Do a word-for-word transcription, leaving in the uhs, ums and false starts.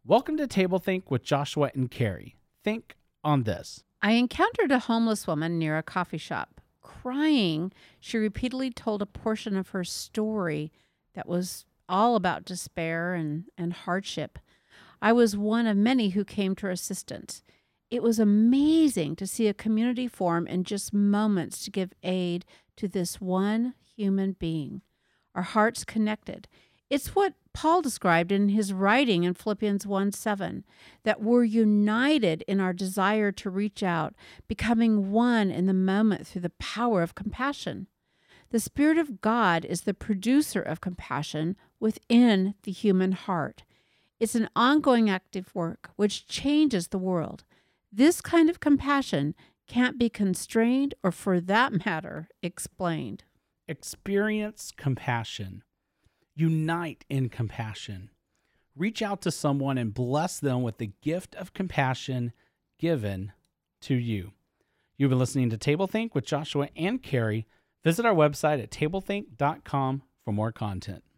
Welcome to Table Think with Joshua and Carrie. Think on this. I encountered a homeless woman near a coffee shop. Crying, she repeatedly told a portion of her story that was all about despair and, and hardship. I was one of many who came to her assistance. It was amazing to see a community form in just moments to give aid to this one human being. Our hearts connected. It's what Paul described in his writing in Philippians one seven, that we're united in our desire to reach out, becoming one in the moment through the power of compassion. The Spirit of God is the producer of compassion within the human heart. It's an ongoing active work which changes the world. This kind of compassion can't be constrained or, for that matter, explained. Experience compassion. Unite in compassion. Reach out to someone and bless them with the gift of compassion given to you. You've been listening to Table Think with Joshua and Carrie. Visit our website at table think dot com for more content.